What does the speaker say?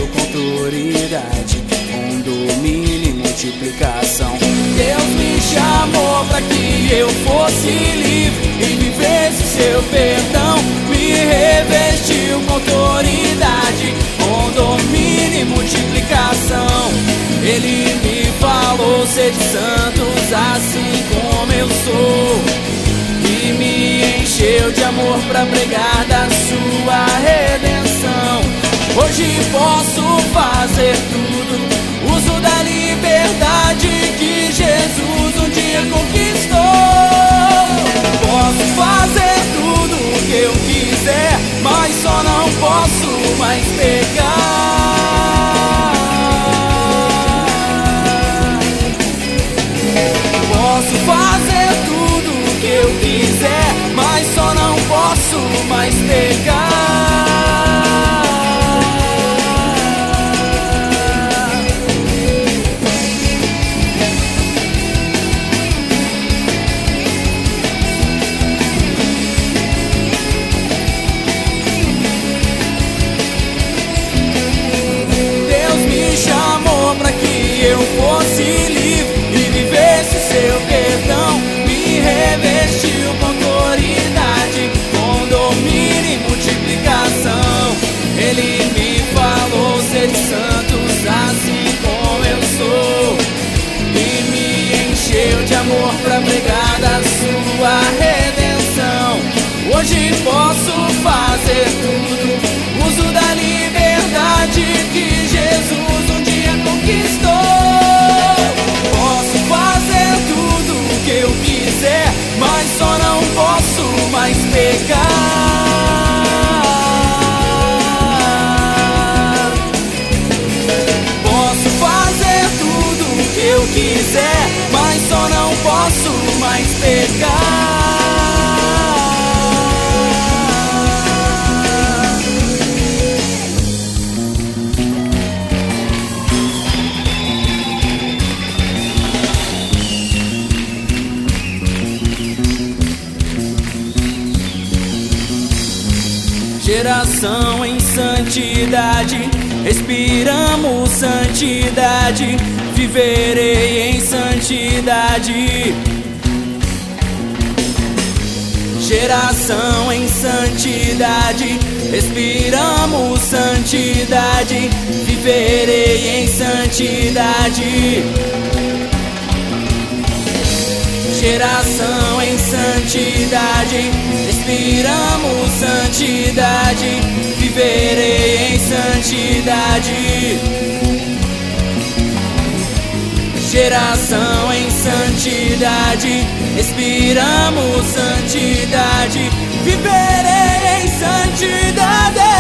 revestiu com autoridade, com domínio e multiplicação. Deus me chamou para que eu fosse livre e vivesse seu perdão. Me revestiu com autoridade, com domínio e multiplicação. Ele me falou: sede santos assim como eu sou, e me encheu de amor pra pregar da sua redenção. Hoje posso fazer tudo, uso da liberdade que Jesus um dia conquistou. Posso fazer tudo o que eu quiser, mas só não posso mais pecar. Posso fazer tudo o que eu quiser, mas só não posso mais pecar. Deus me chamou para que eu fosse livre e vivesse seu perdão. Me revestiu com autoridade, com domínio e multiplicação. Ele me falou: sede santos assim como eu sou, e me encheu de amor pra pregar da sua redenção. Hoje posso fazer tudo, uso da liberdade que Jesus um dia conquistou. Posso fazer tudo o que eu quiser, mas só não posso mais pecar. Posso fazer tudo o que eu quiser, mas só não posso mais pecar. Geração em santidade, respiramos santidade, viverei em santidade. Geração em santidade, respiramos santidade, viverei em santidade. Geração em santidade, respiramos santidade, viverei em santidade. Geração em santidade, respiramos santidade, viverei em santidade.